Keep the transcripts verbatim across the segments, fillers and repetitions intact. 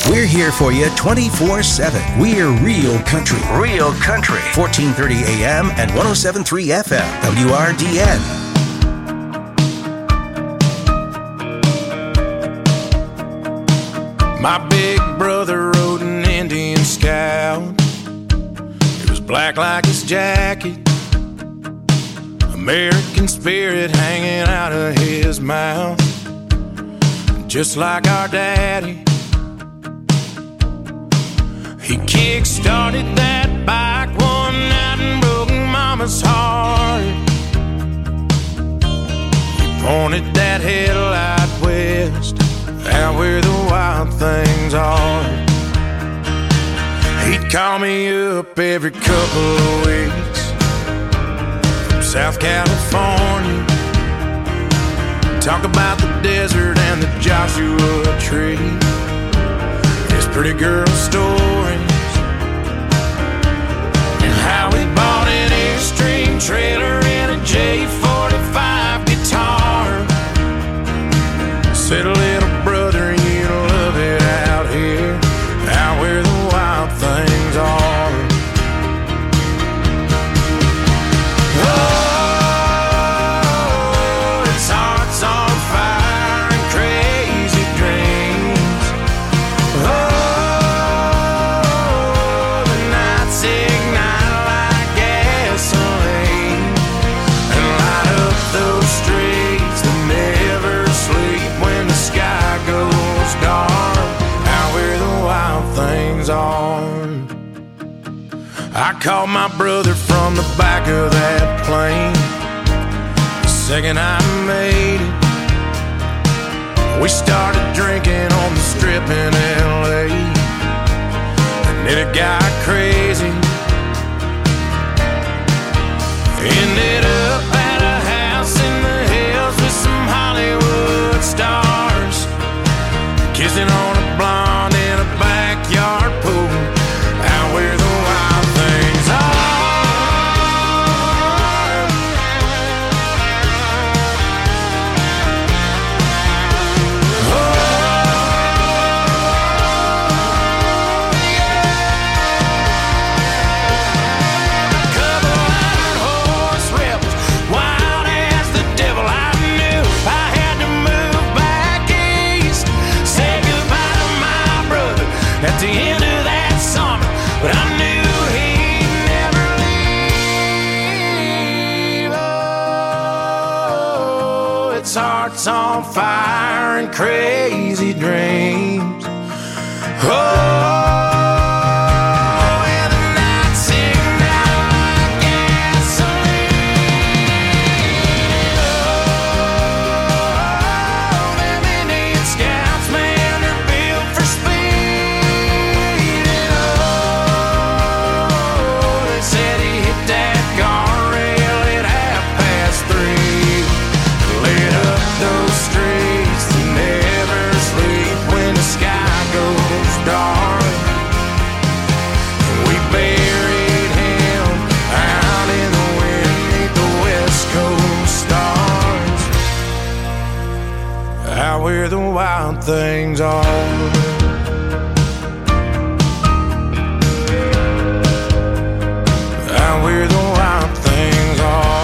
We're here for you twenty-four seven. We're Real Country. Real Country. fourteen thirty A M and one oh seven point three F M. W R D N. My big brother rode an Indian Scout. It was black like his jacket, American spirit hanging out of his mouth, just like our daddy. He kick-started that bike one night and broke Mama's heart. He pointed that headlight west, out where the wild things are. He'd call me up every couple of weeks from South California, talk about the desert and the Joshua Tree, his pretty girl stories, and how he bought an Airstream trailer and a J forty-five guitar. Said, little brother, you love it out here, out where the wild things are. Oh, its heart's on fire and crazy dreams. Oh, the nights ignite like gasoline and light up those streets that never sleep when the sky goes dark, out where the wild things are. I called my brother from the back of that plane the second I made it. We started drinking on the strip in L A, and then it got crazy. Ended up at a house in the hills with some Hollywood stars, kissing on a blonde in a backyard pool, out where the wild things are. Oh, yeah. A couple iron horse rebels, wild as the devil. I knew I had to move back east, say goodbye to my brother at the end of that summer, but I knew he'd never leave. Oh, its heart's on fire and crazy dreams. Oh, and the nights ignite like gasoline. Oh, them Indian Scouts, man, they're built for speed. And oh, they said he hit that guardrail at half past three, lit up those streets that never sleep when the sky goes dark. We buried him out in the wind beneath the West Coast stars, out where the wild things are. Out where the wild things are.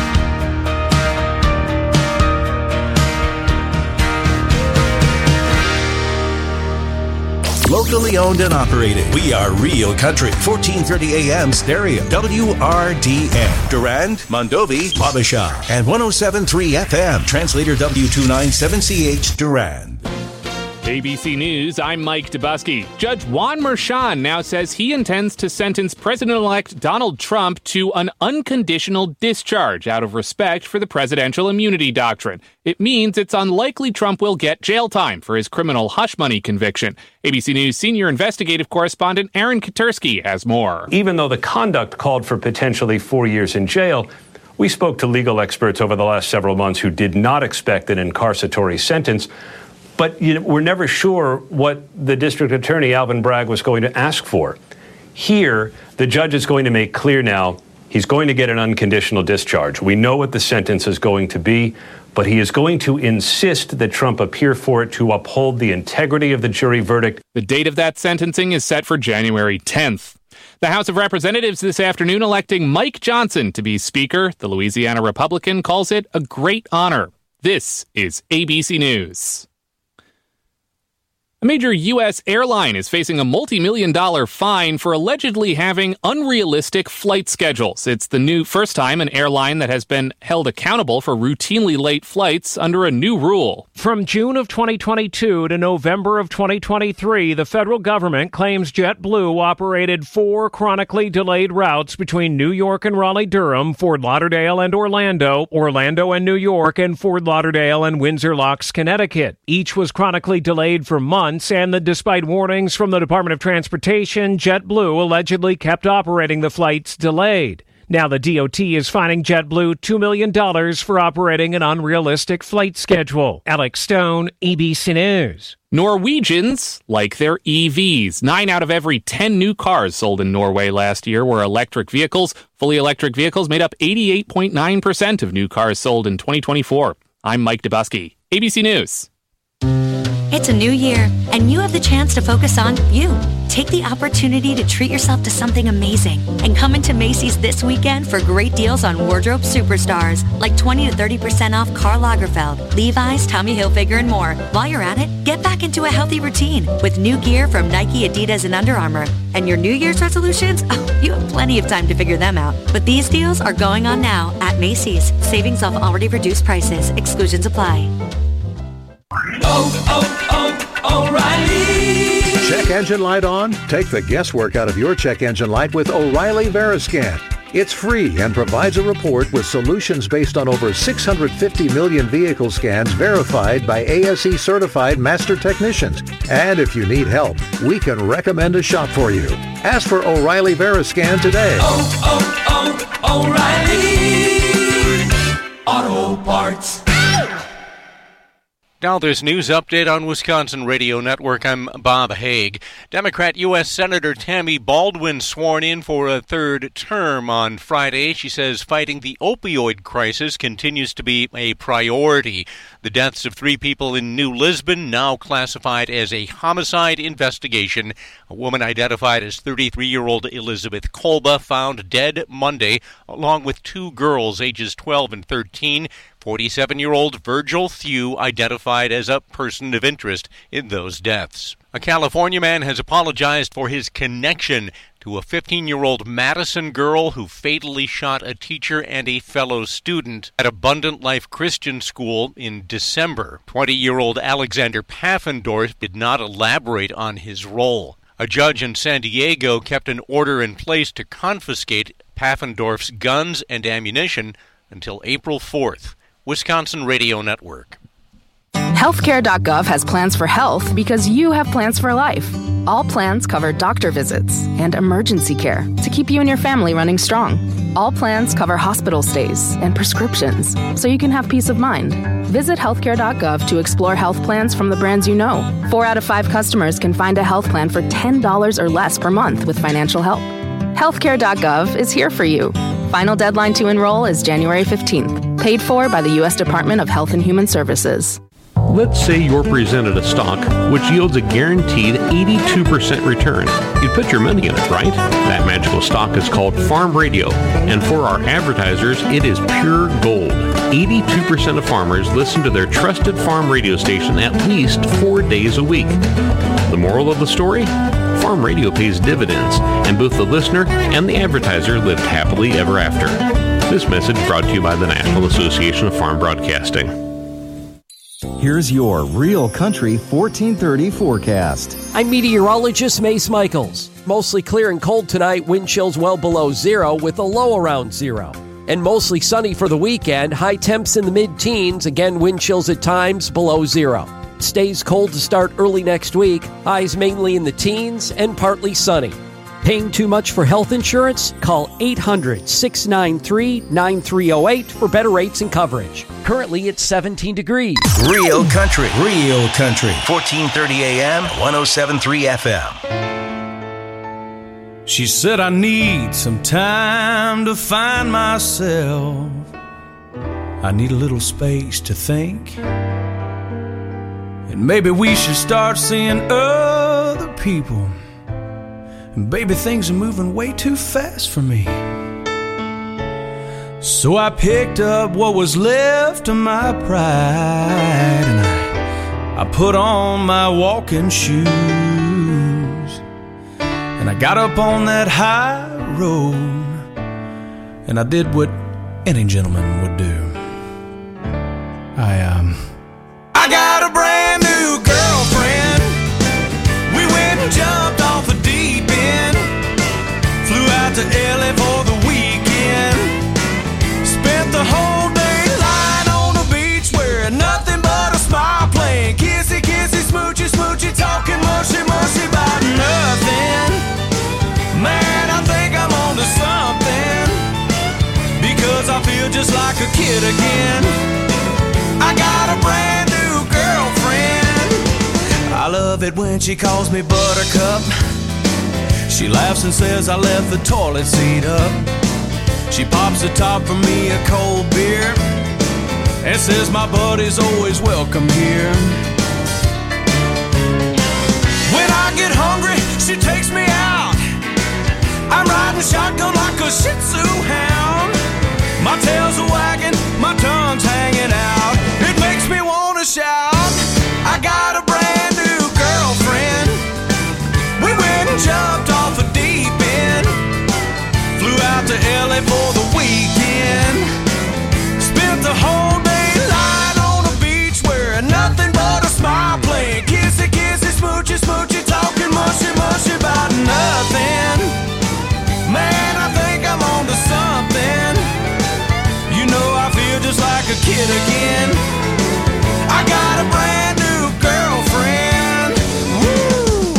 Locally owned and operated. We are Real Country. fourteen thirty A M stereo. W R D N. Durand, Mondovi, Wabasha. And one oh seven point three F M. Translator W two ninety-seven C H Durand. A B C News, I'm Mike Dubusky. Judge Juan Merchan now says he intends to sentence President-elect Donald Trump to an unconditional discharge out of respect for the presidential immunity doctrine. It means it's unlikely Trump will get jail time for his criminal hush money conviction. A B C News senior investigative correspondent Aaron Katersky has more. Even though the conduct called for potentially four years in jail, we spoke to legal experts over the last several months who did not expect an incarceratory sentence. But you know, we're never sure what the district attorney, Alvin Bragg, was going to ask for. Here, the judge is going to make clear now he's going to get an unconditional discharge. We know what the sentence is going to be, but he is going to insist that Trump appear for it to uphold the integrity of the jury verdict. The date of that sentencing is set for January tenth. The House of Representatives this afternoon electing Mike Johnson to be Speaker. The Louisiana Republican calls it a great honor. This is A B C News. A major U S airline is facing a multi-million dollar fine for allegedly having unrealistic flight schedules. It's the new first time an airline that has been held accountable for routinely late flights under a new rule. From June of twenty twenty-two to November of twenty twenty-three, the federal government claims JetBlue operated four chronically delayed routes between New York and Raleigh-Durham, Fort Lauderdale and Orlando, Orlando and New York, and Fort Lauderdale and Windsor Locks, Connecticut. Each was chronically delayed for months. And that despite warnings from the Department of Transportation, JetBlue allegedly kept operating the flights delayed. Now the D O T is fining JetBlue two million dollars for operating an unrealistic flight schedule. Alex Stone, A B C News. Norwegians like their E Vs. Nine out of every ten new cars sold in Norway last year were electric vehicles. Fully electric vehicles made up eighty-eight point nine percent of new cars sold in twenty twenty-four. I'm Mike Dubusky, A B C News. It's a new year, and you have the chance to focus on you. Take the opportunity to treat yourself to something amazing and come into Macy's this weekend for great deals on wardrobe superstars like twenty to thirty percent off Karl Lagerfeld, Levi's, Tommy Hilfiger, and more. While you're at it, get back into a healthy routine with new gear from Nike, Adidas, and Under Armour. And your New Year's resolutions? Oh, you have plenty of time to figure them out. But these deals are going on now at Macy's. Savings off already reduced prices. Exclusions apply. Oh, oh, oh, O'Reilly. Check engine light on? Take the guesswork out of your check engine light with O'Reilly Veriscan. It's free and provides a report with solutions based on over six hundred fifty million vehicle scans verified by A S E certified master technicians. And if you need help, we can recommend a shop for you. Ask for O'Reilly Veriscan today. Oh, oh, oh, O'Reilly Auto Parts. Now there's news update on Wisconsin Radio Network. I'm Bob Haig. Democrat U S Senator Tammy Baldwin sworn in for a third term on Friday. She says fighting the opioid crisis continues to be a priority. The deaths of three people in New Lisbon, now classified as a homicide investigation. A woman identified as thirty-three-year-old Elizabeth Kolba found dead Monday, along with two girls ages twelve and thirteen. forty-seven-year-old Virgil Thew identified as a person of interest in those deaths. A California man has apologized for his connection to a fifteen-year-old Madison girl who fatally shot a teacher and a fellow student at Abundant Life Christian School in December. twenty-year-old Alexander Pfaffendorf did not elaborate on his role. A judge in San Diego kept an order in place to confiscate Pfaffendorf's guns and ammunition until April fourth. Wisconsin Radio Network. Healthcare dot gov has plans for health because you have plans for life. All plans cover doctor visits and emergency care to keep you and your family running strong. All plans cover hospital stays and prescriptions so you can have peace of mind. Visit healthcare dot gov to explore health plans from the brands you know. Four out of five customers can find a health plan for ten dollars or less per month with financial help. healthcare dot gov is here for you. Final deadline to enroll is January fifteenth. Paid for by the U S Department of Health and Human Services. Let's say you're presented a stock which yields a guaranteed eighty-two percent return. You'd put your money in it, right? That magical stock is called Farm Radio, and for our advertisers, it is pure gold. eighty-two percent of farmers listen to their trusted farm radio station at least four days a week. The moral of the story? Farm Radio pays dividends, and both the listener and the advertiser lived happily ever after. This message brought to you by the National Association of Farm Broadcasting. Here's your Real Country fourteen thirty forecast. I'm meteorologist Mace Michaels. Mostly clear and cold tonight, wind chills well below zero with a low around zero. And mostly sunny for the weekend, high temps in the mid-teens, again wind chills at times below zero. It stays cold to start early next week, highs mainly in the teens and partly sunny. Paying too much for health insurance? Call eight hundred, six nine three, nine three zero eight for better rates and coverage. Currently, it's seventeen degrees. Real Country, Real Country, fourteen thirty A M, one oh seven point three F M. She said I need some time to find myself. I need a little space to think. And maybe we should start seeing other people. And baby, things are moving way too fast for me. So I picked up what was left of my pride, and I, I put on my walking shoes, and I got up on that high road, and I did what any gentleman would do. I, um... I got a brand new girlfriend. We went and jumped off the deep end, flew out to L A for the weekend, spent the whole day lying on the beach wearing nothing but a smile, playing kissy, kissy, smoochy, smoochy, talking mushy, mushy about nothing. Man, I think I'm onto something, because I feel just like a kid again. I got a brand new girlfriend. I love it when she calls me Buttercup. She laughs and says I left the toilet seat up. She pops the top for me a cold beer and says my buddy's always welcome here. When I get hungry, she takes me out. I'm riding shotgun like a Shih Tzu hound. My tail's a wagging, my tongue's hanging out. It makes me want to shout. I got a brand new girlfriend. We went and jumped off a deep end, flew out to L A for the weekend, spent the whole day lying on the beach wearing nothing but a smile, playing kissy, kissy, smoochy, smoochy, talking mushy, mushy about nothing. Man, I think I'm onto something. You know I feel just like a kid again. I got a brand new girlfriend. Woo!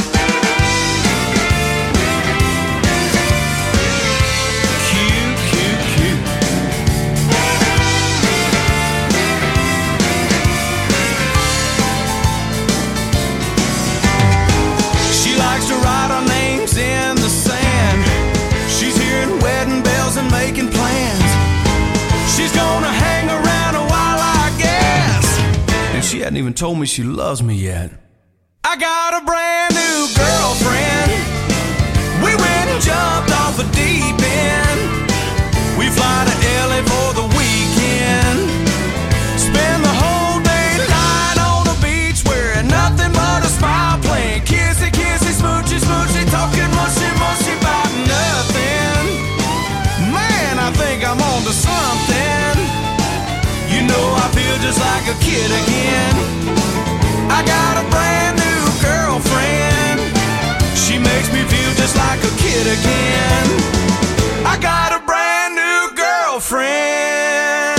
Cute, cute, cute. She likes to write our names in the sand. She's hearing wedding bells and making plans. She's gonna hang around a while, I guess. And she hadn't even told me she loves me yet. I got a brand new girlfriend. We went and jumped off a deep end. We fly to L A for the weekend, spend the whole day lying on the beach wearing nothing but a smile, playing kissy, kissy, smoochy, smoochy, talking mushy, mushy about nothing. Man, I think I'm on to something. You know I feel just like a kid again. I got a brand new girlfriend. She makes me feel just like a kid again. I got a brand new girlfriend.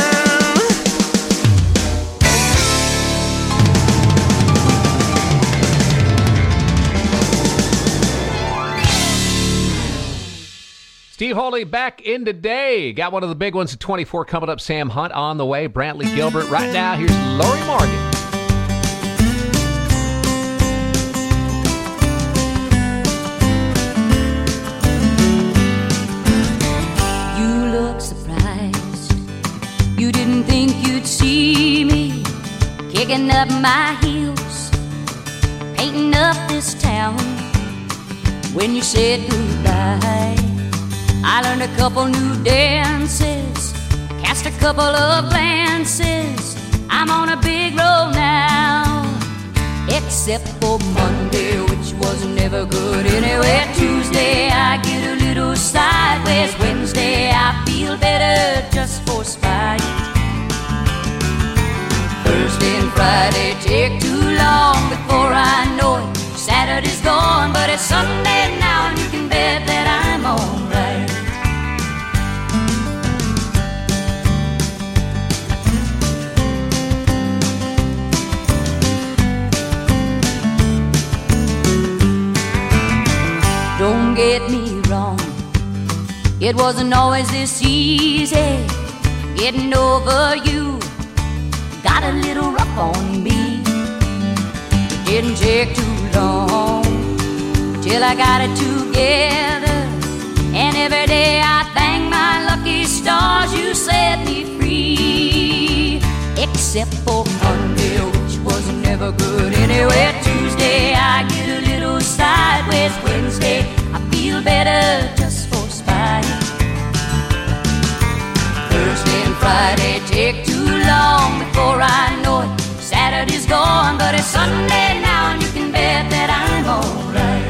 Steve Holy back in today. Got one of the big ones at twenty-four coming up. Sam Hunt on the way. Brantley Gilbert. Right now, here's Lori Morgan. You look surprised. You didn't think you'd see me kicking up my heels, painting up this town. When you said goodbye, I learned a couple new dances, cast a couple of glances. I'm on a big roll now, except for Monday, which was never good anyway. Tuesday, I get a little sideways. Wednesday, I feel better just for spite. Thursday and Friday take too long before I know it. Saturday's gone, but it's Sunday now, and you can bet that I'm alright. Don't get me wrong, it wasn't always this easy. Getting over you got a little rough on me. It didn't take too long till I got it together, and every day I thank my lucky stars you set me free. except for Monday, which was never good anyway. Tuesday, I get a little sideways. Wednesday, I feel better just for spite. Thursday and Friday take too long before I know it. Saturday's gone, but it's Sunday now, and you can bet that I'm alright.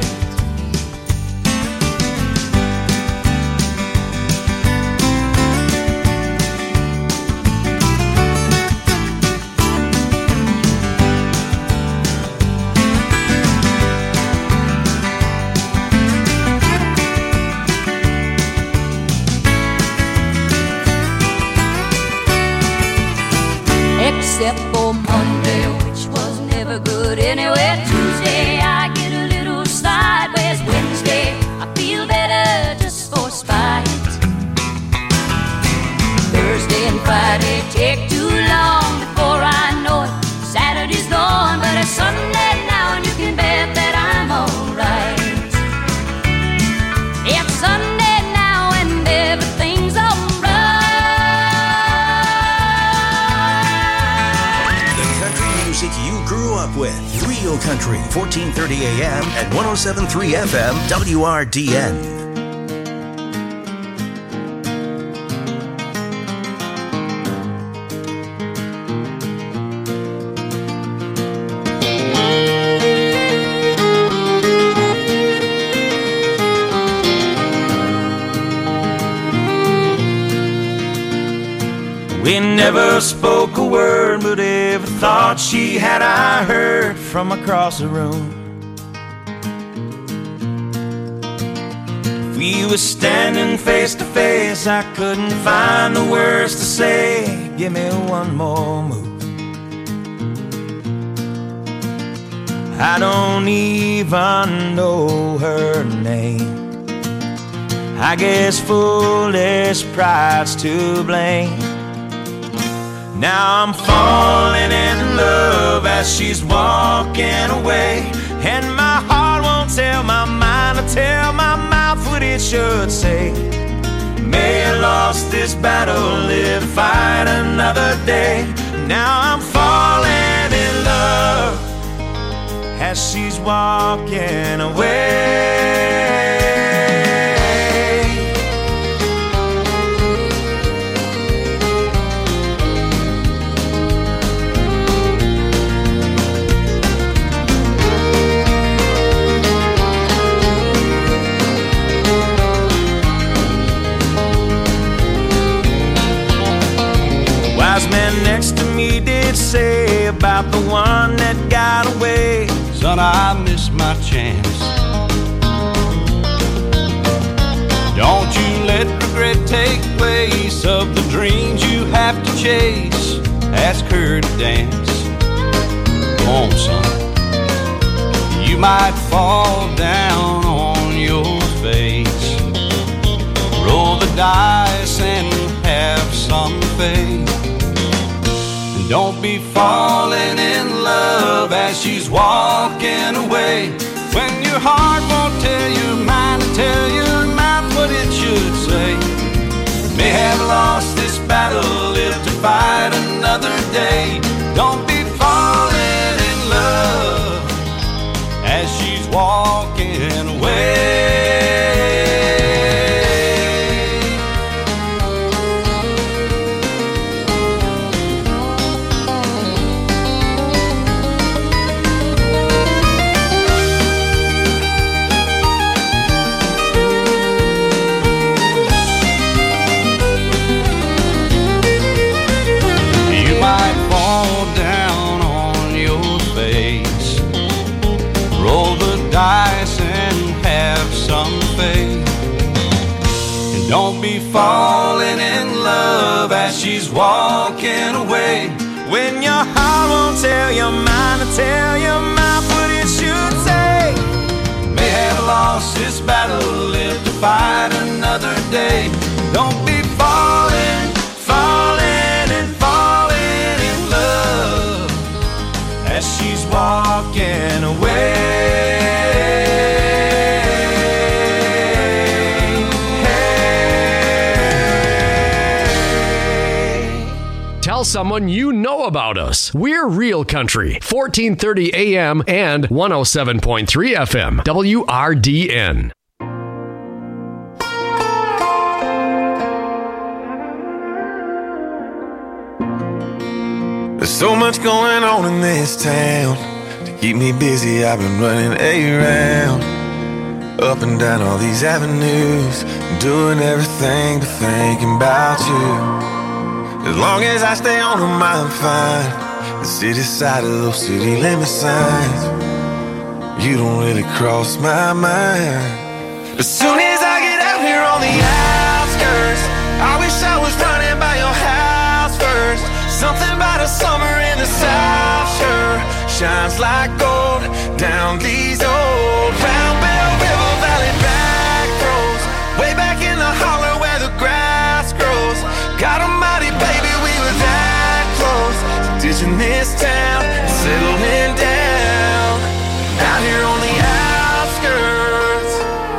Except for Monday, which was never good anyway. Tuesday, I get a little sideways. Wednesday, I feel better just for spite. Thursday and Friday take too long before I know it. Saturday's gone, but it's Sunday now, and you can bet that I'm alright. It's Sunday now, and everything's alright. You grew up with Real Country, fourteen thirty A M and one oh seven point three F M W R D N. We never spoke a word, but every thought she had I heard from across the room. If we were standing face to face, I couldn't find the words to say. Give me one more move. I don't even know her name. I guess foolish pride's to blame. Now I'm falling in love as she's walking away, and my heart won't tell my mind to tell my mouth what it should say. May I lost this battle, live to fight another day. Now I'm falling in love as she's walking away. Wise man next to me did say about the one that got away, son, I missed my chance. Don't you let regret take place of the dreams you have to chase. Ask her to dance. Come on, son. You might fall down on your face. Roll the dice and have some faith. Don't be falling in love as she's walking away, when your heart won't tell your mind to tell your mouth what it should say. May have lost this battle, live to fight another day. Don't be falling in love as she's walking away. Dice and have some faith, and don't be falling in love as she's walking away, when your heart won't tell your mind to tell your mouth what it should say. May have lost this battle, live to fight another day. Don't be falling, falling and falling in love as she's walking away. tell someone you know about us. We're Real Country, fourteen thirty A M and one oh seven point three F M, W R D N. There's so much going on in this town. To keep me busy, I've been running around, up and down all these avenues, doing everything but thinking about you. As long as I stay on them, I'm fine. The city side of those city limit signs, you don't really cross my mind. As soon as I get out here on the outskirts, I wish I was running by your house first. Something about a summer in the South sure shines like gold down these old Round Bell River Valley back roads, way back in the holler where the grass grows. God almighty, baby, we were that close to ditching this town and settling down out here on the outskirts.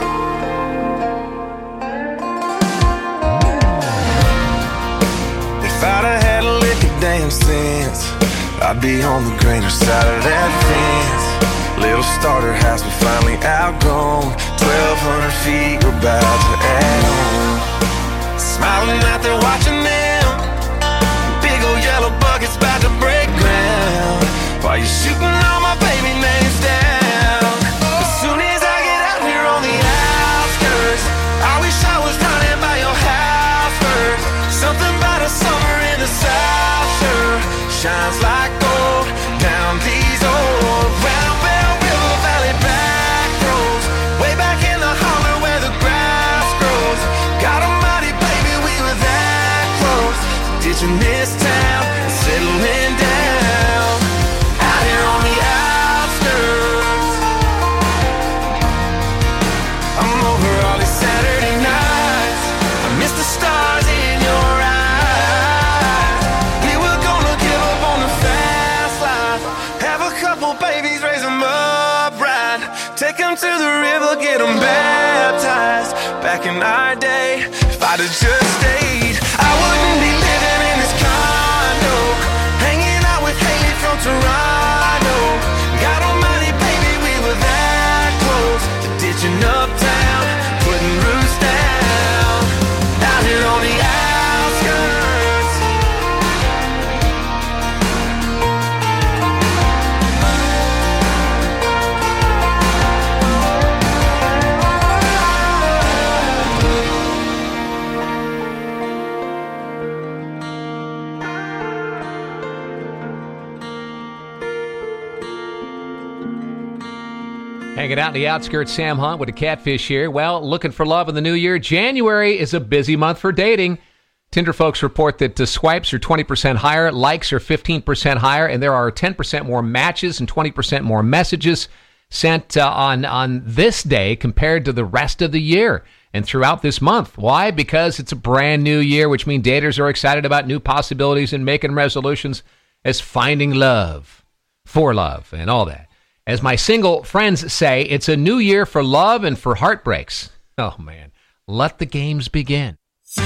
If I'd have had a lick of damn sense, I'd be on the greener side of that fence. Little starter house we finally outgrown, twelve hundred feet we're about to add on. Smiling out there watching them, big old yellow buckets about to break ground, while you're shooting all my baby names down. As soon as I get out here on the outskirts, I wish I was running by your house first. Something about a summer in the South sure shines like gold down these old Round Bell River Valley back roads, way back in the holler where the grass grows. God almighty, baby, we were that close to ditching this town and settling down out here on the outskirts. I'm over all these Saturday nights, I miss the stars in your eyes. We were gonna give up on the fast life, have a couple babies, raise them up right, take them to the river, get them baptized. Back in our day, if I'd have just stayed, I wouldn't be living in this condo, hanging out with Haley from Toronto. God almighty, baby, we were that close to ditching uptown, putting roots down out here on the outskirts. Hanging out in the outskirts, Sam Hunt with the Catfish here. Well, looking for love in the new year. January is a busy month for dating. Tinder folks report that the swipes are twenty percent higher, likes are fifteen percent higher, and there are ten percent more matches and twenty percent more messages sent uh, on, on this day compared to the rest of the year and throughout this month. Why? Because it's a brand new year, which means daters are excited about new possibilities and making resolutions as finding love, for love, and all that. As my single friends say, it's a new year for love and for heartbreaks. Oh, man. Let the games begin.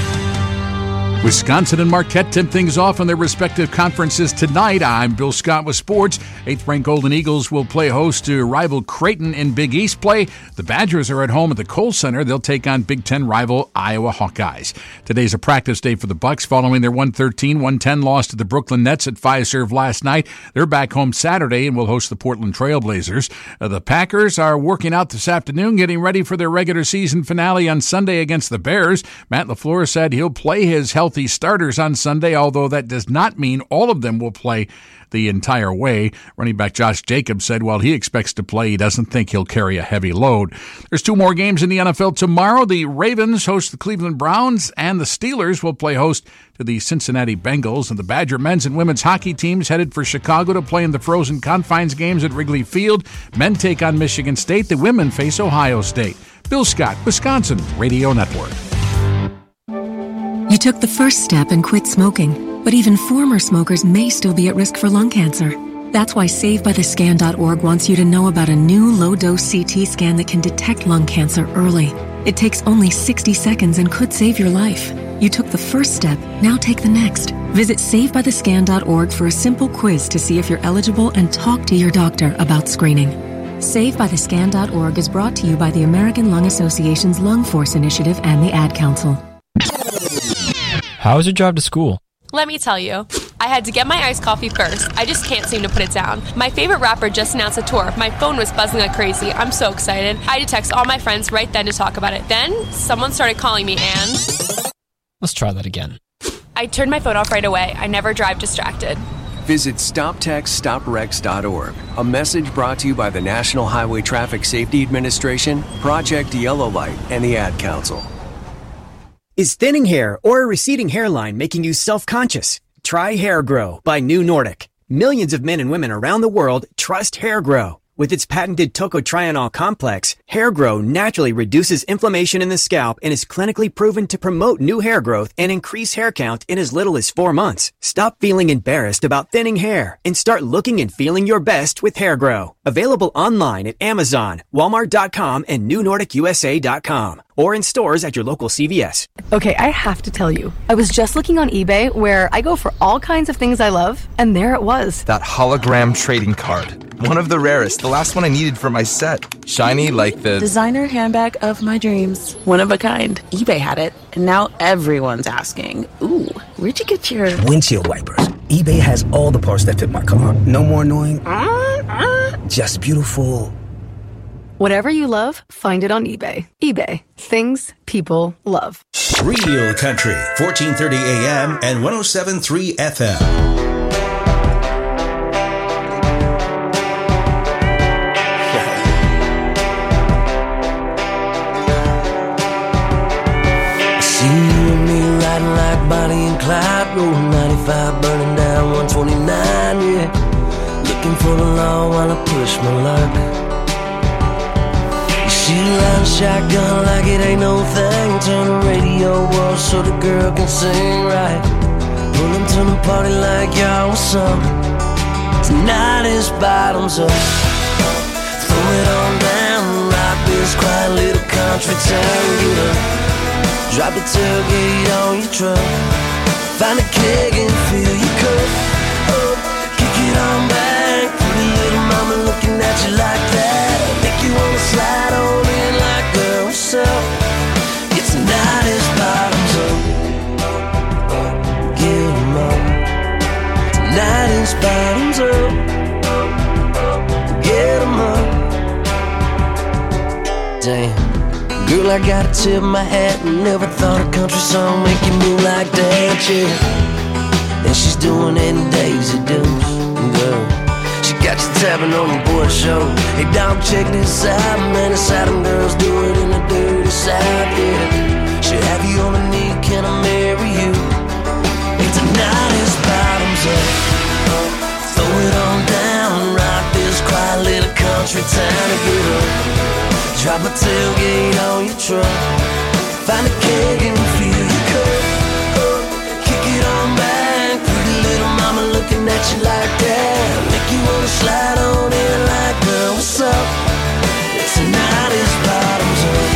Wisconsin and Marquette tip things off in their respective conferences tonight. I'm Bill Scott with sports. Eighth-ranked Golden Eagles will play host to rival Creighton in Big East play. The Badgers are at home at the Kohl Center. They'll take on Big Ten rival Iowa Hawkeyes. Today's a practice day for the Bucks following their one thirteen one ten loss to the Brooklyn Nets at Fiserv last night. They're back home Saturday and will host the Portland Trail Blazers. Uh, the Packers are working out this afternoon, getting ready for their regular season finale on Sunday against the Bears. Matt LaFleur said he'll play his healthy starters on Sunday, although that does not mean all of them will play the entire way. Running back Josh Jacobs said while he expects to play, he doesn't think he'll carry a heavy load. There's two more games in the N F L tomorrow. The Ravens host the Cleveland Browns, and the Steelers will play host to the Cincinnati Bengals. And the Badger men's and women's hockey teams headed for Chicago to play in the Frozen Confines games at Wrigley Field. Men take on Michigan State. The women face Ohio State. Bill Scott, Wisconsin Radio Network. You took the first step and quit smoking, but even former smokers may still be at risk for lung cancer. That's why Save By The Scan dot org wants you to know about a new low-dose C T scan that can detect lung cancer early. It takes only sixty seconds and could save your life. You took the first step, now take the next. Visit save by the scan dot org for a simple quiz to see if you're eligible and talk to your doctor about screening. save by the scan dot org is brought to you by the American Lung Association's Lung Force Initiative and the Ad Council. How was your drive to school? Let me tell you. I had to get my iced coffee first. I just can't seem to put it down. My favorite rapper just announced a tour. My phone was buzzing like crazy. I'm so excited. I had to text all my friends right then to talk about it. Then, someone started calling me and... Let's try that again. I turned my phone off right away. I never drive distracted. Visit stop text stop wrecks dot org. A message brought to you by the National Highway Traffic Safety Administration, Project Yellow Light, and the Ad Council. Is thinning hair or a receding hairline making you self-conscious? Try Hair Grow by New Nordic. Millions of men and women around the world trust Hair Grow. With its patented tocotrienol complex, Hair Grow naturally reduces inflammation in the scalp and is clinically proven to promote new hair growth and increase hair count in as little as four months. Stop feeling embarrassed about thinning hair and start looking and feeling your best with Hair Grow. Available online at Amazon, Walmart dot com, and New Nordic U S A dot com, or in stores at your local C V S. Okay, I have to tell you, I was just looking on eBay where I go for all kinds of things I love, and there it was. That hologram trading card. One of the rarest, the last one I needed for my set. Shiny like the... designer handbag of my dreams. One of a kind. eBay had it, and now everyone's asking, ooh, where'd you get your... windshield wipers. eBay has all the parts that fit my car. No more annoying... just beautiful. Whatever you love, find it on eBay. eBay. Things people love. Real Country, fourteen thirty A M and one oh seven point three F M. Bonnie and Clyde, rolling ninety-five, burning down one twenty-nine, yeah. Looking for the law while I push my luck. You shoot a line shotgun like it ain't no thing. Turn the radio off so the girl can sing right. Pull them to the party like y'all was some. Tonight is bottoms up. Throw it on down, rock this quiet little country town. Get up. Drop the tailgate on your truck. Find a keg and fill your cup up. Kick it on back. Pretty little mama looking at you like that. Make you wanna slide on in like, girl, what's up? It's tonight is bottoms up. Get 'em up. Tonight is bottoms up. Get 'em up. Damn. Girl, I gotta tip my hat. Never thought a country song make you move like that, yeah. And she's doing it in Daisy Dukes, girl. She got you tapping on your boy show. Hey, dog, check this out, man. It's how them girls do it in the dirty South, yeah. She'll have you on a knee, can I marry you? And tonight is bottoms up. Throw it on down, rock this quiet little country town to get up. Drop a tailgate on your truck. Find a keg and fill your cup up. Kick it on back. Pretty little mama looking at you like that. Make you wanna slide on in like, girl, what's up? Tonight is bottoms up.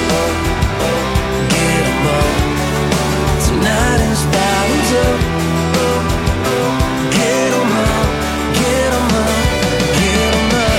Get 'em up. Tonight is bottoms up. Get 'em up. Get 'em up. Get 'em up.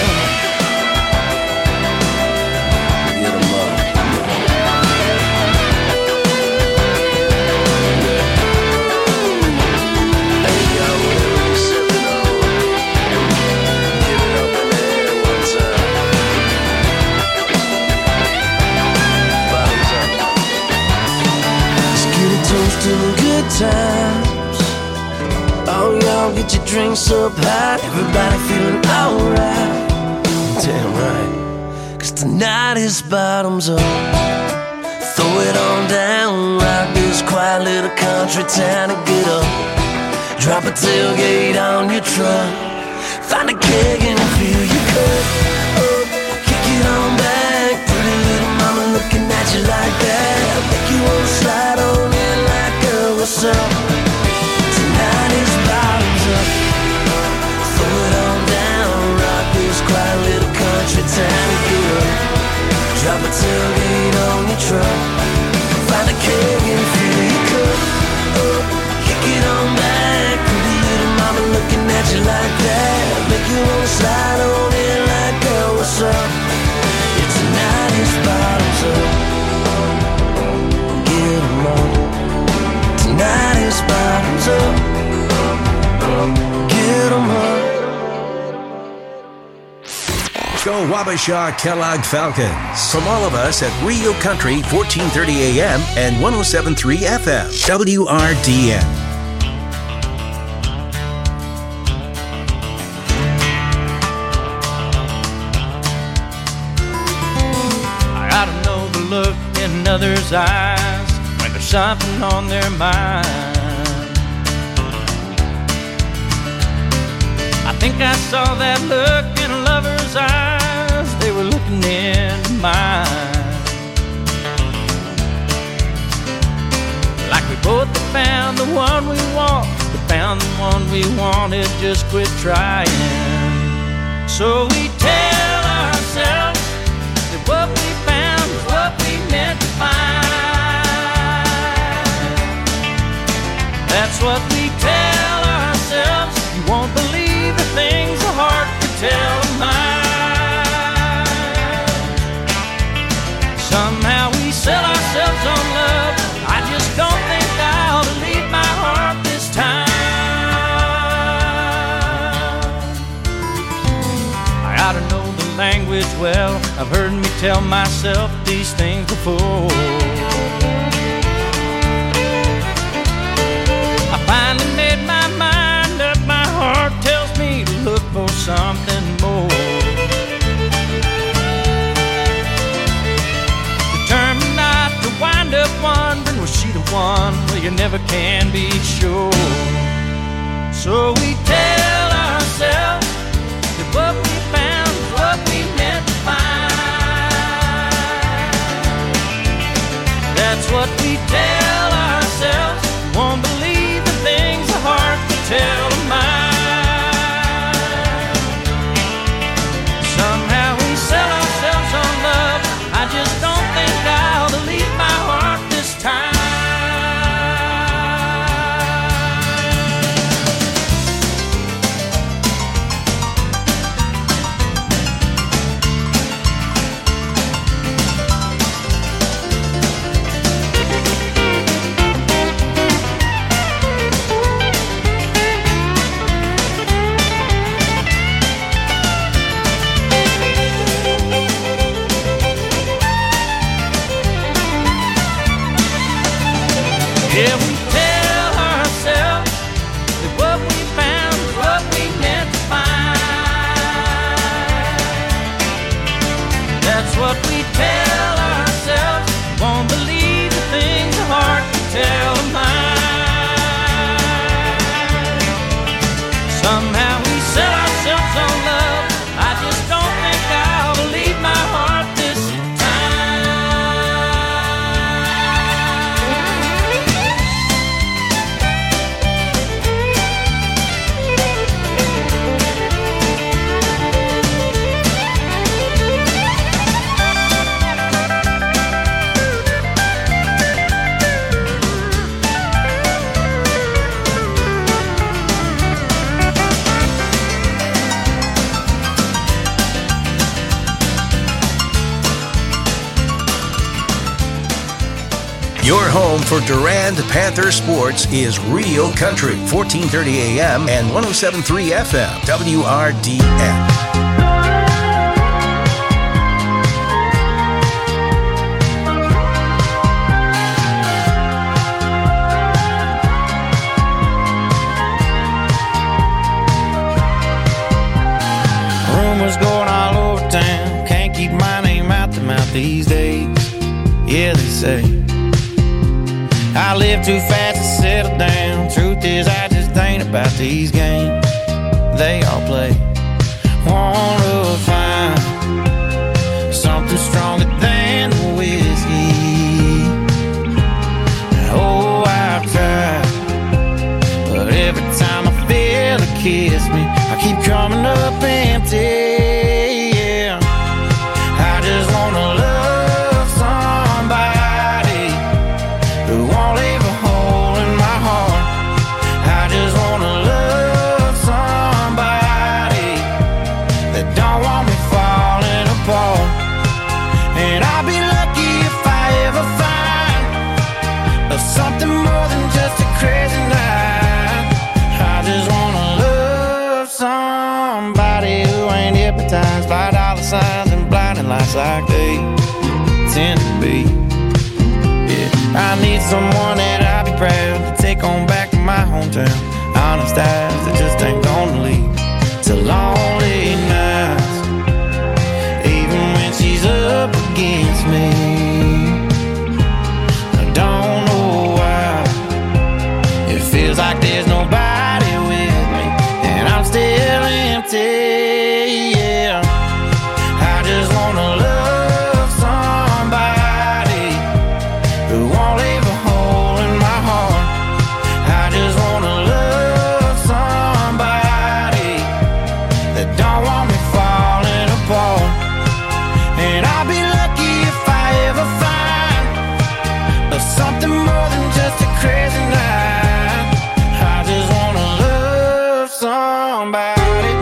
To the good times. Oh, y'all get your drinks up high. Everybody feeling alright. Damn right. Cause tonight is bottoms up. Throw it on down. Rock this quiet little country town and get up. Drop a tailgate on your truck. Find a keg and fill your cup up. Kick it on back. Pretty little mama looking at you like that. Make you wanna slide on in like, girl, what's up? Tonight is bottoms up. Throw it on down. Rock this quiet little country town and get up. Drop a tailgate on your truck. Find a keg and fill your cup. Go Wabasha Kellogg Falcons. From all of us at Rio Country, fourteen thirty A M and one oh seven point three F M, W R D N. I ought to know the look in others' eyes when there's something on their mind. I think I saw that look in a lover's eyes. They were looking into mine. Like we both have found the one we want, but found the one we wanted, just quit trying. So we tell ourselves that what we found is what we meant to find. That's what we tell ourselves. You won't believe the things the heart could tell of mine. Somehow we sell ourselves on love. I just don't think I'll believe my heart this time. I ought to know the language well. I've heard me tell myself these things before. I finally made my mind up. My heart tells me to look for something more. Determined not to wind up wondering, was she the one? Well, you never can be sure. So we tell ourselves that what we found is what we meant to find. That's what we tell ourselves. Won't believe the things the heart could tell of mine. Somehow we sell ourselves on love. I just don't think I'll believe my heart this time. Yeah, we tell ourselves that what we found is what we meant to find. That's what we tell ourselves. Won't believe the things the heart can tell of mine. Somehow we sell ourselves on love. I just don't think I'll believe my heart this Your home for Durand Panther sports is Real Country, fourteen thirty A M and one oh seven point three F M, W R D N. Rumors going all over town. Can't keep my name out the mouth these days. Yeah, they say I live too fast to settle down. Truth is, I just ain't about these games they all play. Wanna find something stronger than the whiskey. Oh, I've tried, but every time I feel it kiss me, I keep coming up empty. Yeah, I just wanna love something more than just a crazy night. I just wanna love somebody who ain't here just like they tend to be. Yeah, I need someone that I'll be proud to take on back to my hometown. Honest eyes that just ain't gonna leave to lonely nights, even when she's up against me. I don't know why it feels like there's nobody with me, and I'm still empty. Yeah, I just wanna love somebody who won't leave a hole in my heart. I just wanna love somebody that don't want me falling apart. And I'll be lucky if I ever find something more than just a crazy night. I just wanna love somebody.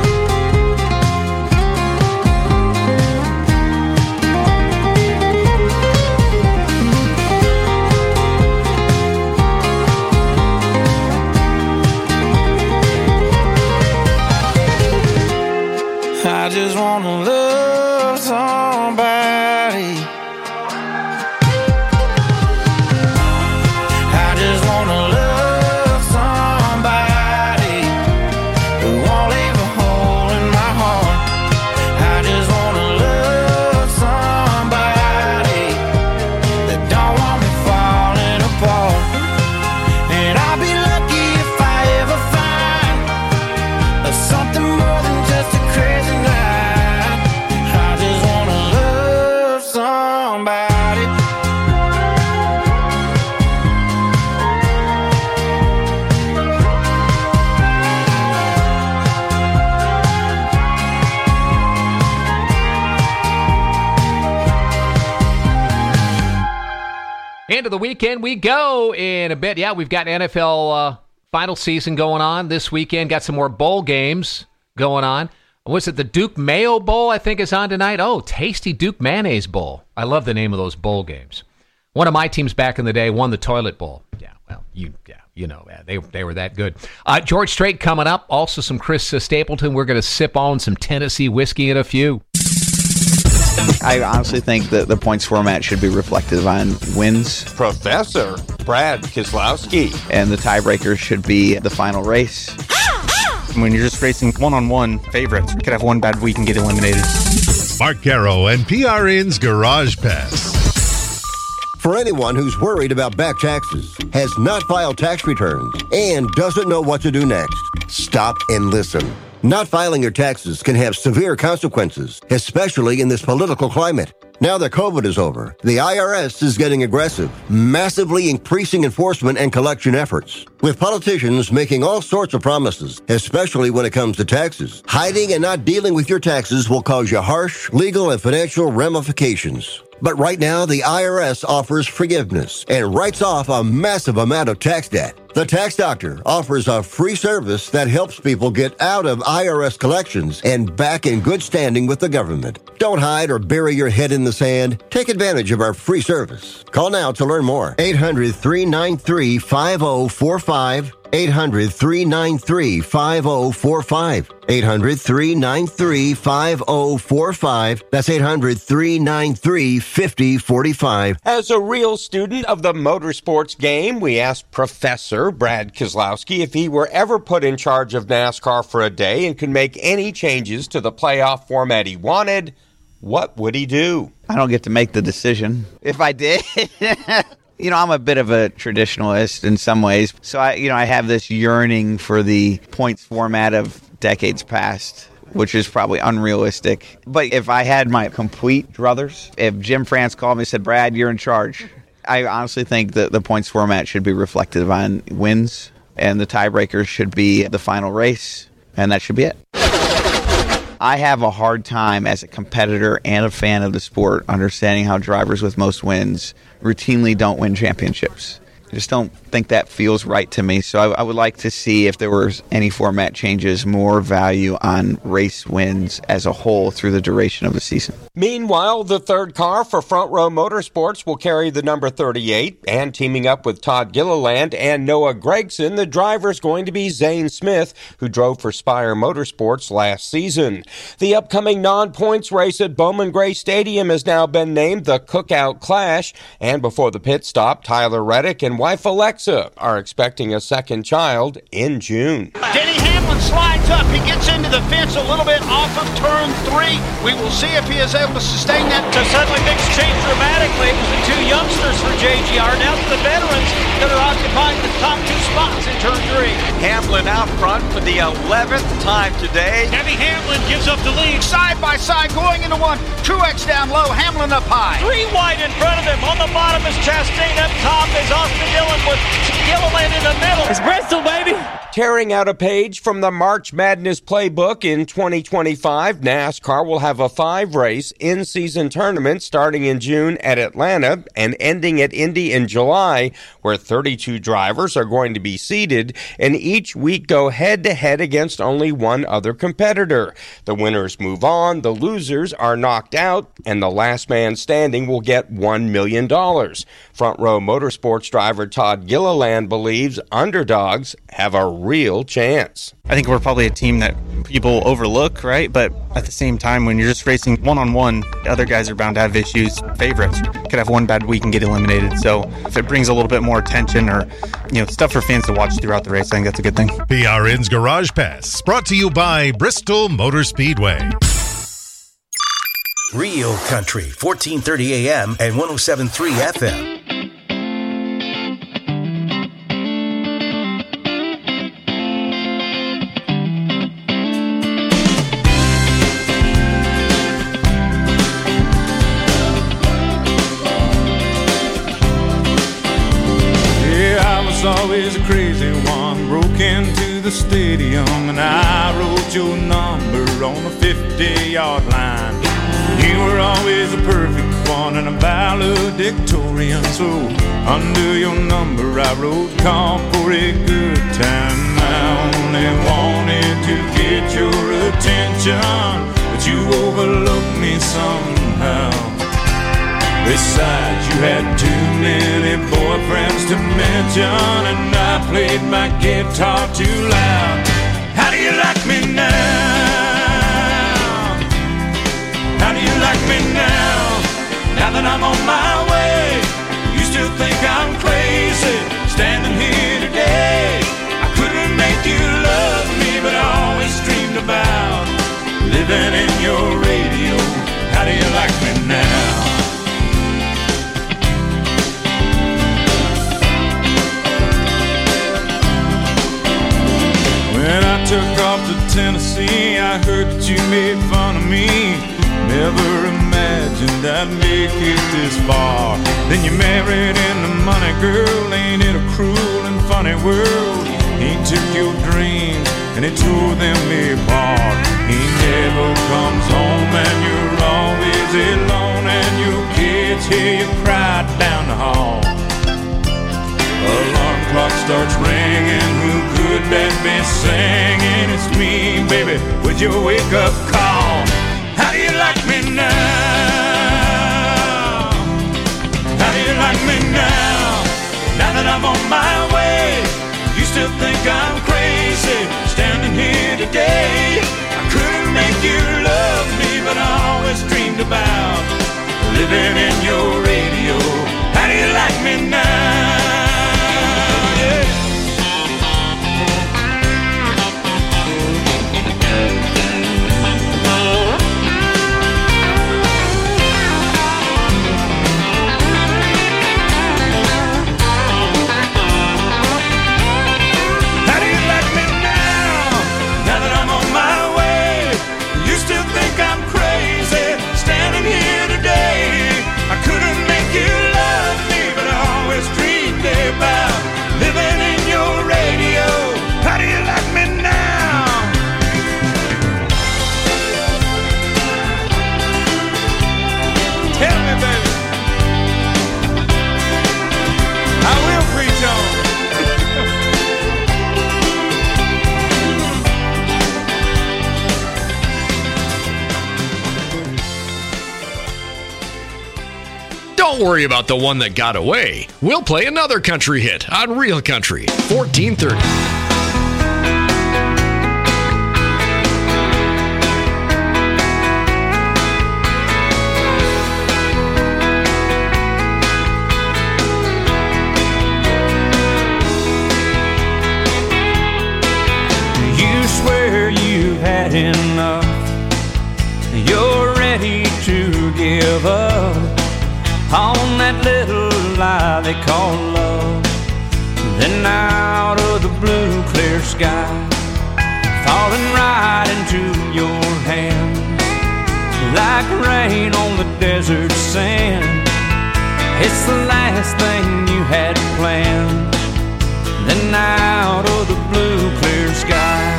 I just wanna love somebody. I just wanna love somebody who won't leave a hole in my heart. I just wanna love somebody that don't want me falling apart. And I'll be lucky if I ever find something more than just a crazy night. I just wanna love somebody. Into the weekend we go in a bit. Yeah, we've got N F L uh, final season going on this weekend. Got some more bowl games going on. Was it the Duke Mayo Bowl, I think, is on tonight? Oh, Tasty Duke Mayonnaise Bowl. I love the name of those bowl games. One of my teams back in the day won the Toilet Bowl. Yeah, well, you yeah, you know, yeah, they, they were that good. Uh, George Strait coming up. Also some Chris uh, Stapleton. We're going to sip on some Tennessee whiskey in a few. I honestly think that the points format should be reflective on wins. Professor Brad Keselowski. And the tiebreaker should be the final race. When you're just racing one-on-one favorites, you could have one bad week and get eliminated. Mark Caro and P R N's Garage Pass. For anyone who's worried about back taxes, has not filed tax returns, and doesn't know what to do next, stop and listen. Not filing your taxes can have severe consequences, especially in this political climate. Now that COVID is over, the I R S is getting aggressive, massively increasing enforcement and collection efforts. With politicians making all sorts of promises, especially when it comes to taxes, hiding and not dealing with your taxes will cause you harsh legal and financial ramifications. But right now, the I R S offers forgiveness and writes off a massive amount of tax debt. The Tax Doctor offers a free service that helps people get out of I R S collections and back in good standing with the government. Don't hide or bury your head in the sand. Take advantage of our free service. Call now to learn more. eight hundred, three nine three, five oh four five. eight hundred, three nine three, five oh four five. eight hundred, three nine three, five oh four five. That's eight hundred, three nine three, five oh four five. As a real student of the motorsports game, we asked Professor Brad Keselowski if he were ever put in charge of NASCAR for a day and could make any changes to the playoff format he wanted, what would he do? I don't get to make the decision. If I did... You know, I'm a bit of a traditionalist in some ways. So, I, you know, I have this yearning for the points format of decades past, which is probably unrealistic. But if I had my complete druthers, if Jim France called me and said, Brad, you're in charge, I honestly think that the points format should be reflective on wins, and the tiebreakers should be the final race, and that should be it. I have a hard time as a competitor and a fan of the sport understanding how drivers with most wins routinely don't win championships. I just don't think that feels right to me. So I, I would like to see if there was any format changes, more value on race wins as a whole through the duration of the season. Meanwhile, the third car for Front Row Motorsports will carry the number thirty-eight, and teaming up with Todd Gilliland and Noah Gragson, the driver's going to be Zane Smith, who drove for Spire Motorsports last season. The upcoming non-points race at Bowman Gray Stadium has now been named the Cookout Clash, and before the pit stop, Tyler Reddick and wife Alexa are expecting a second child in June. Denny Hamlin slides up. He gets into the fence a little bit off of turn three. We will see if he is able to sustain that. So suddenly things change dramatically. It was the two youngsters for J G R. Now it's the veterans that are occupying the top two spots in turn three. Hamlin out front for the eleventh time today. Denny Hamlin gives up the lead. Side by side, going into one. Truex down low, Hamlin up high. Three wide in front of him. On the bottom is Chastain. Up top is Austin Dillon with Gilliland in the middle. It's Bristol, baby. Tearing out a page from the March Madness playbook in twenty twenty-five, NASCAR will have a five-race in-season tournament starting in June at Atlanta and ending at Indy in July, where thirty-two drivers are going to be seeded, and each week go head-to-head against only one other competitor. The winners move on, the losers are knocked out, and the last man standing will get one million dollars. Front Row Motorsports driver Todd Gilliland believes underdogs have a real chance. I think we're probably a team that people overlook, right? But at the same time, when you're just racing one-on-one, other guys are bound to have issues. Favorites could have one bad week and get eliminated. So if it brings a little bit more attention or, you know, stuff for fans to watch throughout the race, I think that's a good thing. P R N's Garage Pass, brought to you by Bristol Motor Speedway. Real Country, fourteen thirty A M and one oh seven point three F M. Always a crazy one, broke into the stadium and I wrote your number on the fifty-yard line. You were always a perfect one and a valedictorian, so under your number I wrote call for a good time. I only wanted to get your attention, but you overlooked me somehow. Besides, you had too many boyfriends to mention, and I played my guitar too loud. How do you like me now? How do you like me now? Now that I'm on my way, you still think I'm crazy, standing here today. I couldn't make you love me, but I always dreamed about living in your radio. How do you like me now? When I took off to Tennessee, I heard that you made fun of me. Never imagined I'd make it this far. Then you married into money, girl. Ain't it a cruel and funny world? He took your dreams and he tore them apart. He never comes home and you're always alone, and your kids hear you cry down the hall. Alarm clock starts ringing, who could that be singing? It's me, baby, with your wake-up call. How do you like me now? How do you like me now? Now that I'm on my way, you still think I'm crazy, standing here today. I couldn't make you love me, but I always dreamed about living in your radio. How do you like me now? How do you like me now? Don't worry about the one that got away. We'll play another country hit on Real Country, fourteen thirty. You swear you've had enough. You're ready to give up on that little lie they call love. Then out of the blue clear sky, falling right into your hand, like rain on the desert sand. It's the last thing you had planned. Then out of the blue clear sky,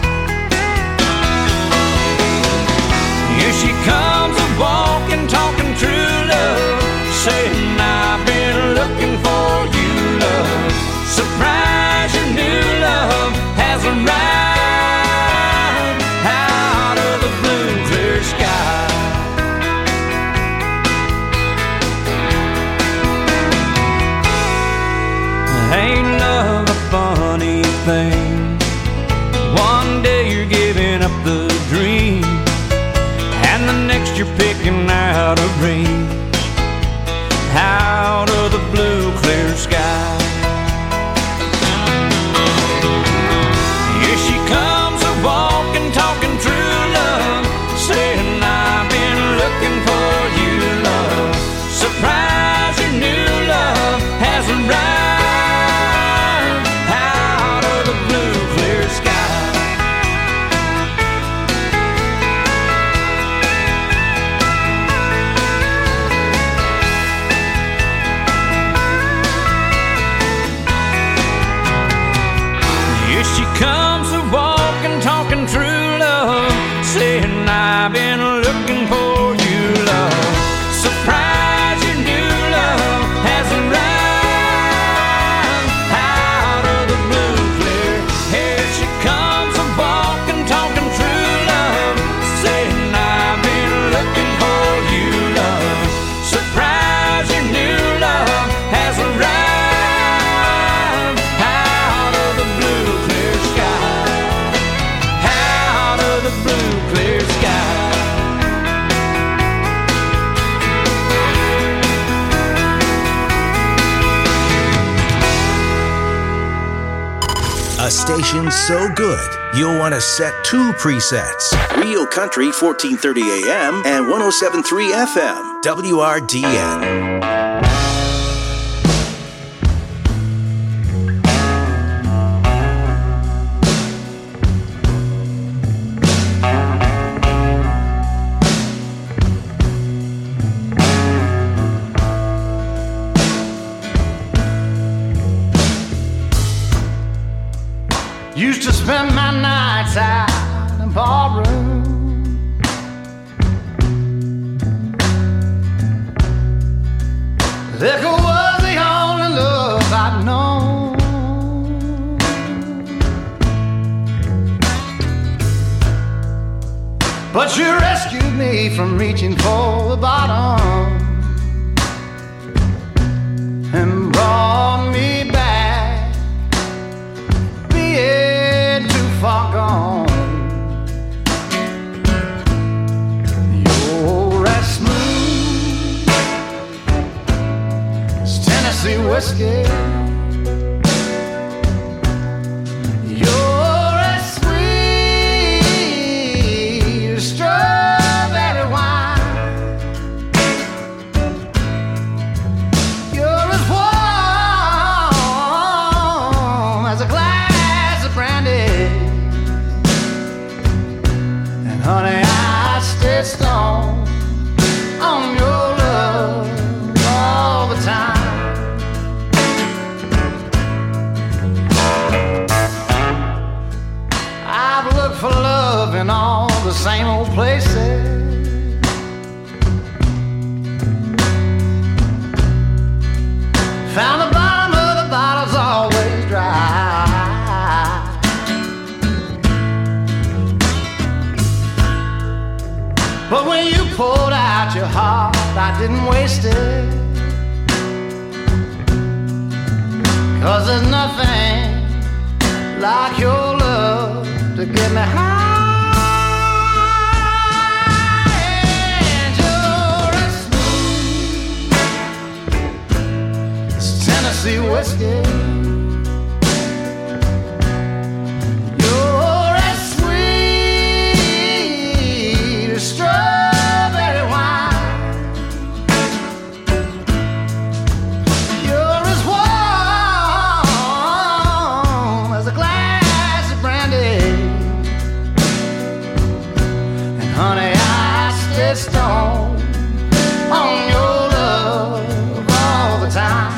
here she comes a-walking, talking true love, saying I've been looking for you, love. Surprise, your new love has arrived out of the blue clear sky. Ain't love a funny thing? One day you're giving up the dream, and the next you're picking out a ring out of the blue clear sky. Here she comes a-walking, talking true love, saying I've been looking for you, love. Surprise, your new love has arrived out of the blue clear sky. She comes a-walking, talking true love, saying I've been looking for you, love. Surprise, your new love has arrived out of the blue clear. Here she comes a-walking, talking true love, saying I've been looking for you, love. Surprise, your new love has arrived. A station so good, you'll want to set two presets. Real Country fourteen thirty A M and one oh seven point three F M, W R D N. Used to spend my nights out in ballroom, liquor was the only love I'd known. But you rescued me from reaching for the bottom and brought me back, being too far gone. You're as smooth as Tennessee whiskey. You're as sweet as strawberry wine. You're as warm as a glass of brandy. And honey, I stay strong on your love all the time. I've looked for love in all the same old places, found the bottom of the bottle's always dry. But when you poured out your heart, I didn't waste it. 'cause there's nothing like your love to get me high. And you're as smooth as Tennessee whiskey. You're as sweet as strawberry wine. You're as warm as a glass of brandy. And honey, I stay stone on your love all the time.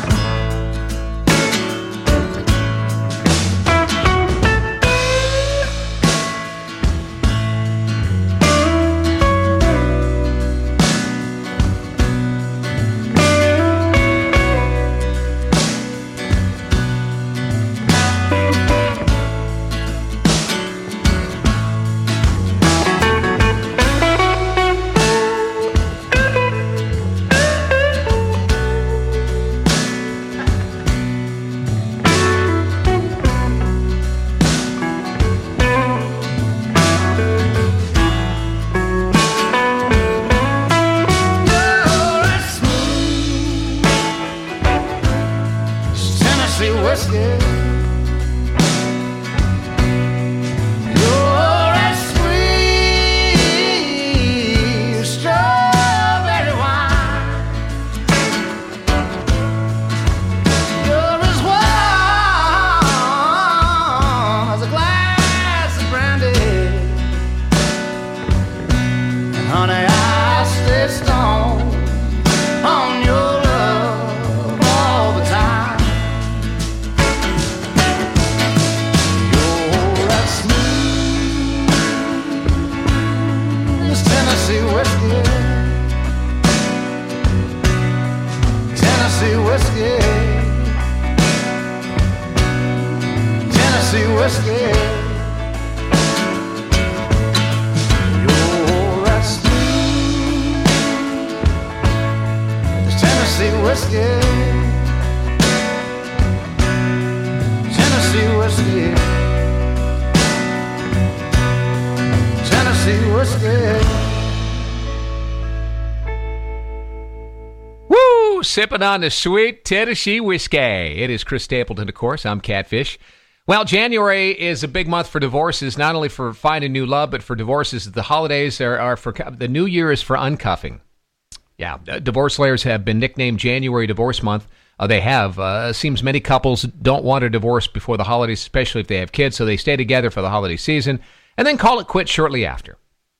Sipping on the sweet Tennessee whiskey. It is Chris Stapleton, of course. I'm Catfish. Well, January is a big month for divorces, not only for finding new love, but for divorces. The holidays are, are for, the new year is for uncuffing. Yeah, divorce lawyers have been nicknamed January Divorce Month. Uh, they have. Uh, it seems many couples don't want a divorce before the holidays, especially if they have kids, so they stay together for the holiday season and then call it quits shortly after.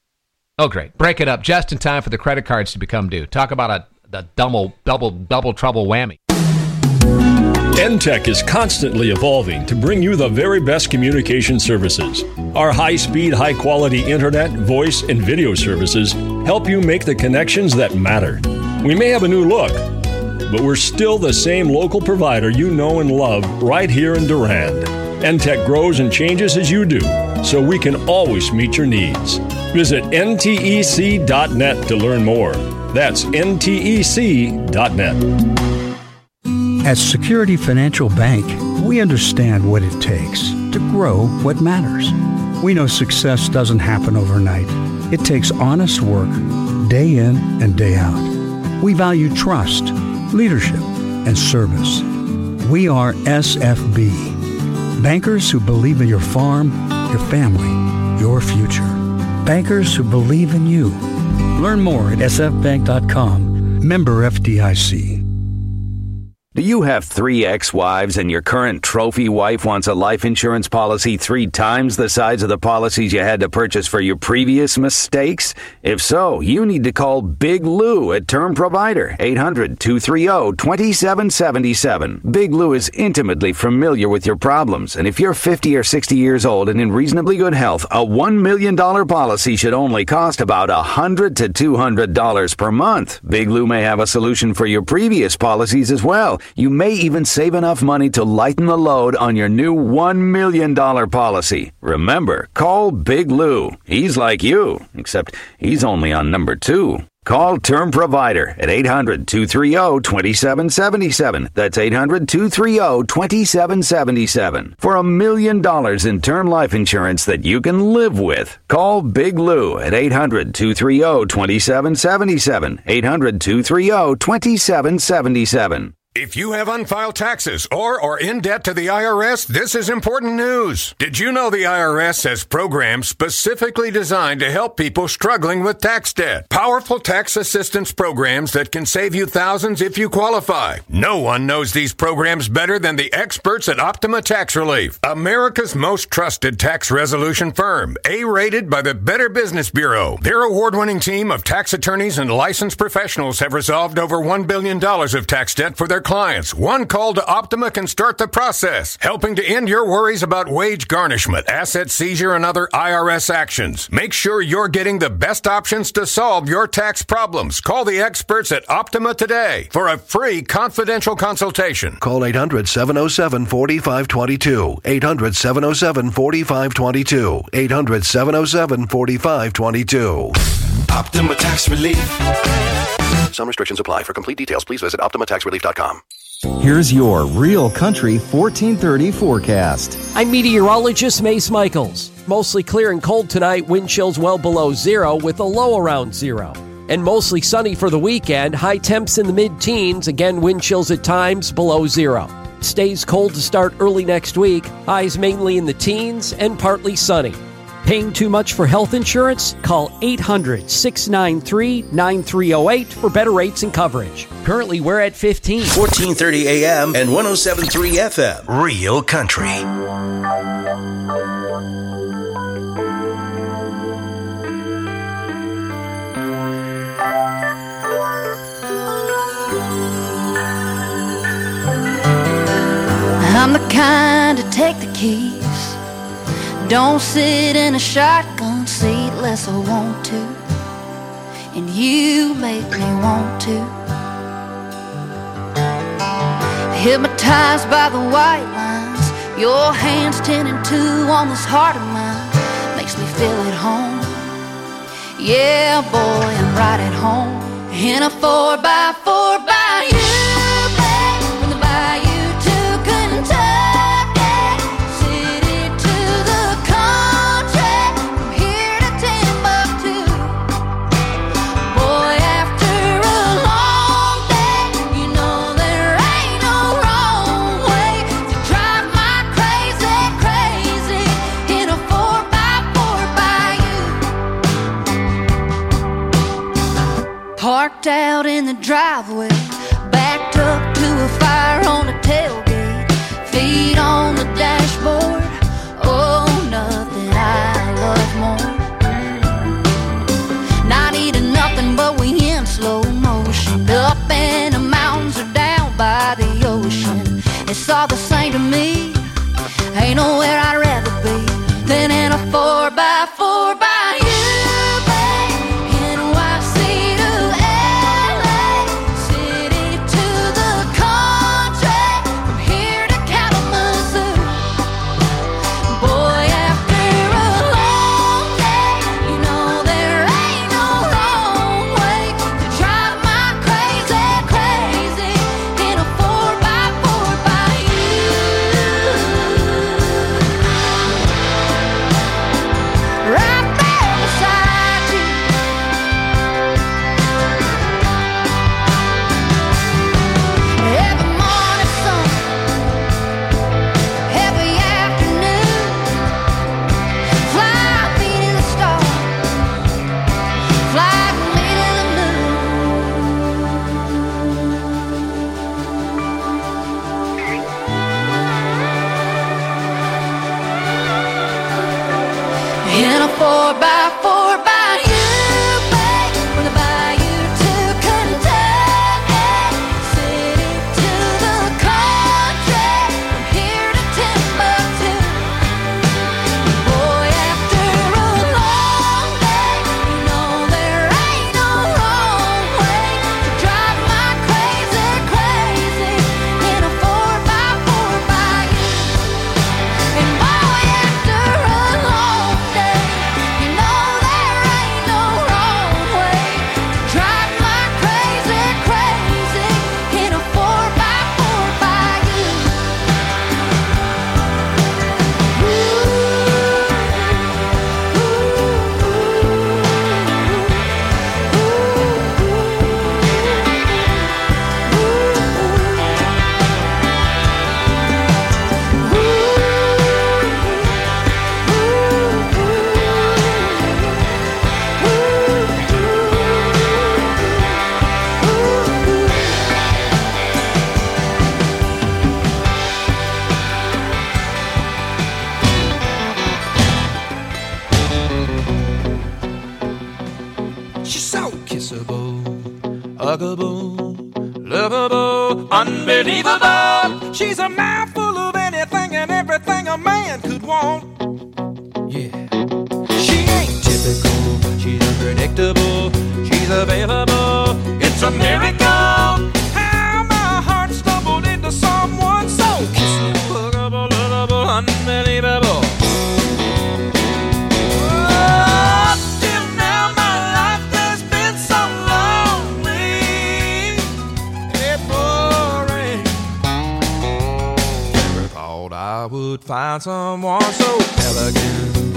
Oh, great. Break it up just in time for the credit cards to become due. Talk about a The double, double, double trouble whammy. N T E C is constantly evolving to bring you the very best communication services. Our high-speed, high-quality internet, voice, and video services help you make the connections that matter. We may have a new look, but we're still the same local provider you know and love right here in Durand. N T E C grows and changes as you do, so we can always meet your needs. Visit N T E C dot net to learn more. That's N T E C dot net. At Security Financial Bank, we understand what it takes to grow what matters. We know success doesn't happen overnight. It takes honest work, day in and day out. We value trust, leadership, and service. We are S F B, bankers who believe in your farm, your family, your future. Bankers who believe in you. Learn more at S F bank dot com. Member F D I C. Do you have three ex-wives and your current trophy wife wants a life insurance policy three times the size of the policies you had to purchase for your previous mistakes? If so, you need to call Big Lou at Term Provider, eight hundred, two three zero, two seven seven seven. Big Lou is intimately familiar with your problems, and if you're fifty or sixty years old and in reasonably good health, a one million dollars policy should only cost about one hundred to two hundred dollars per month. Big Lou may have a solution for your previous policies as well. You may even save enough money to lighten the load on your new one million dollars policy. Remember, call Big Lou. He's like you, except he's only on number two. Call Term Provider at eight hundred, two three zero, two seven seven seven. That's eight hundred, two three zero, two seven seven seven. For a million dollars in term life insurance that you can live with. Call Big Lou at eight hundred, two three zero, two seven seven seven. eight hundred, two three zero, two seven seven seven. If you have unfiled taxes or are in debt to the I R S, this is important news. Did you know the I R S has programs specifically designed to help people struggling with tax debt? Powerful tax assistance programs that can save you thousands if you qualify. No one knows these programs better than the experts at Optima Tax Relief, America's most trusted tax resolution firm, A-rated by the Better Business Bureau. Their award-winning team of tax attorneys and licensed professionals have resolved over one billion dollars of tax debt for their clients. One call to Optima can start the process, helping to end your worries about wage garnishment, asset seizure, and other I R S actions. Make sure you're getting the best options to solve your tax problems. Call the experts at Optima today for a free confidential consultation. Call eight hundred, seven oh seven, four five two two. eight hundred, seven oh seven, four five two two. eight hundred, seven oh seven, four five two two. Optima Tax Relief. Some restrictions apply. For complete details, please visit optima tax relief dot com. Here's your Real Country fourteen thirty forecast. I'm meteorologist Mace Michaels. Mostly clear and cold tonight, wind chills well below zero with a low around zero. And mostly sunny for the weekend, high temps in the mid-teens, again wind chills at times below zero. Stays cold to start early next week, highs mainly in the teens and partly sunny. Paying too much for health insurance? Call eight hundred, six nine three, nine three zero eight for better rates and coverage. Currently, we're at fifteen. fourteen thirty A M and one oh seven point three F M. Real Country. I'm the kind to take the keys. Don't sit in a shotgun seat unless I want to. And you make me want to. Hypnotized by the white lines, your hands ten and two on this heart of mine. Makes me feel at home. Yeah, boy, I'm right at home. In a four by four by you, babe. From the bayou to Kentucky. Parked out in the driveway, backed up to a fire on the tailgate, feet on the dashboard. Oh, nothing I love more. Not eating nothing, but we in slow motion. Up in the mountains or down by the ocean. It's all the same to me. Ain't nowhere I'd rather be than in a four by four by you. In a four by four by you, babe. From the bayou to Kentucky, city to the country, from here to Timbuktu. Boy, after a long day, you know there ain't no wrong way to drive my crazy, crazy in a four by four by you. And boy, after a long day, you know that huggable, lovable, unbelievable. She's a mouthful of anything and everything a man could want. Yeah. She ain't typical, she's unpredictable, she's available. It's a miracle how my heart stumbled into someone so kissable, huggable, lovable, unbelievable. Oh, till now my life has been so lonely and boring. Never thought I would find someone so elegant,